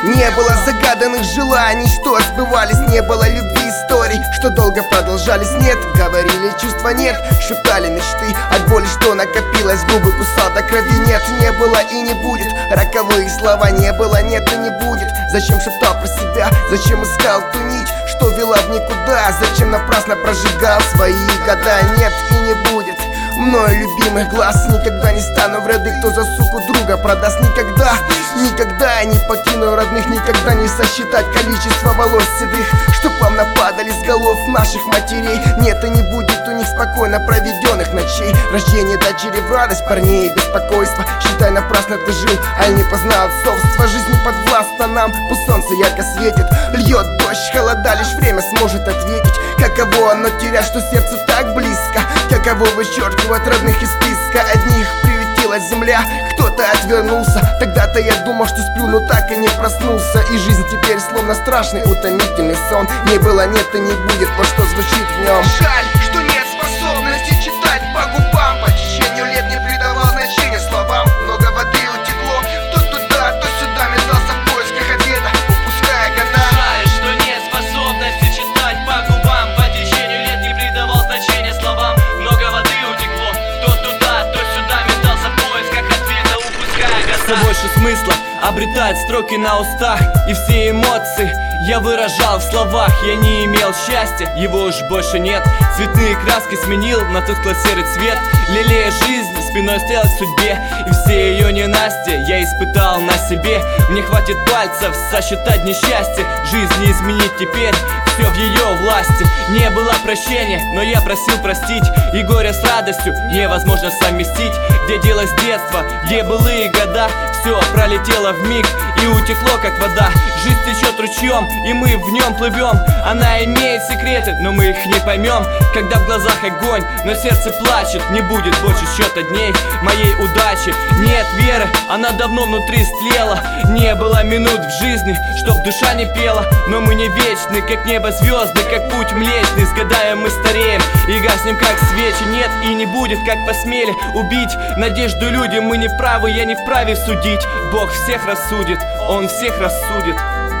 Не было загаданных желаний, что сбывались. Не было любви, историй, что долго продолжались. Нет, говорили, чувства нет, шептали мечты от боли, что накопилось, губы кусал до крови. Нет, не было и не будет, роковые слова. Не было, нет и не будет. Зачем шептал про себя, зачем искал ту нить, что вела в никуда? Зачем напрасно прожигал свои года? Нет и не будет мною любимых глаз. Никогда не стану в ряды, кто за суку друга продаст. Никогда, никогда не покину родных. Никогда не сосчитать количество волос седых, что плавно падали с голов наших матерей. Нет и не будет у них спокойно проведенных ночей. Рождение дочери в радость, парней беспокойство. Считай, напрасно ты жил, аль не познал отцовство. Жизнь не подвластна нам, пусть солнце ярко светит. Льет дождь, холода, лишь время сможет ответить. Каково оно терять, что сердце так близко? Каково вычеркивать родных из списка? Одних приютила земля, кто-то отвернулся. Тогда-то я думал, что сплю, но так и не проснулся. И жизнь теперь словно страшный утомительный сон. Не было, нет и не будет, вот что звучит в нем. Жаль, что нет способности читать по губам. По течению лет не придавал значения словам. Много воды утекло, то туда, то сюда метался в поисках ответа, упуская года. Жаль, что нет способности читать по губам. По течению лет не придавал значения словам. Много воды утекло, то туда, то сюда метался в поисках ответа, упуская года. Все больше смысла обретает строки на устах, и все эмоции я выражал в словах. Я не имел счастья, его уж больше нет. Цветные краски сменил на тускло-серый цвет. Лелея жизнь, спиной стоял к судьбе, и все ее ненастья я испытал на себе. Мне хватит пальцев сосчитать несчастье. Жизнь не изменить теперь, все в ее власти. Не было прощения, но я просил простить. И горе с радостью невозможно совместить. Где делось детство, где былые года, все пролетело вмиг и утекло, как вода. Жизнь течет ручьем, и мы в нем плывем. Она имеет секреты, но мы их не поймем. Когда в глазах огонь, но сердце плачет, не будет больше счета дней моей удачи. Нет веры, она давно внутри стлела. Не было минут в жизни, чтоб душа не пела. Но мы не вечны, как небо звезды, как путь млечный. С годами мы стареем и гаснем, как свечи. Нет и не будет, как посмели убить надежду люди. Мы не вправы, я не вправе судить. Бог всех рассудит, Он всех рассудит.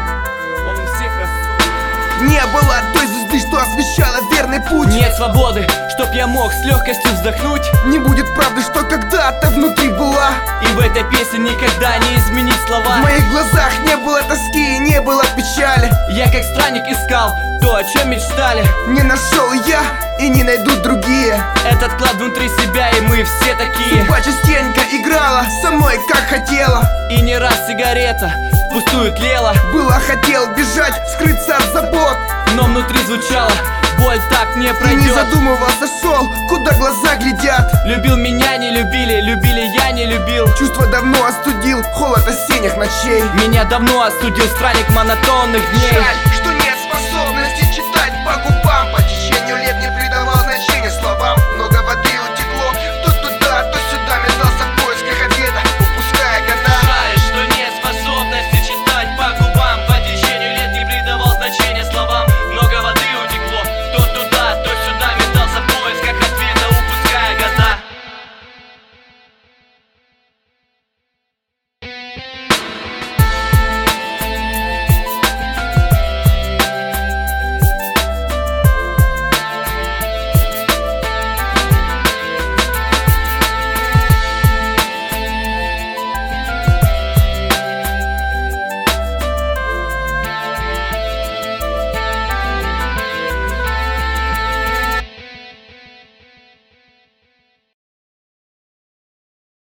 Он всех рассудит. Не было той звезды, что освещала верный путь. Нет свободы, чтоб я мог с легкостью вздохнуть. Не будет правды, что когда-то внутри была. И в этой песне никогда не изменить слова. В моих глазах не было тоски, не было печали. Я как странник искал то, о чем мечтали. Не нашел я и не найдут другие. Этот клад внутри себя, и мы все такие. Судьба частенько играла со мной, как хотела. И не раз сигарета впустую тлела. Было, хотел бежать, скрыться от забот, но внутри звучала: боль так не и пройдет. не задумывался, шел, куда глаза глядят. Любил меня, не любили, любили, я не любил. Чувство давно остудил холод осенних ночей. Меня давно остудил странник монотонных дней. Жаль, что нет способности читать по губам. По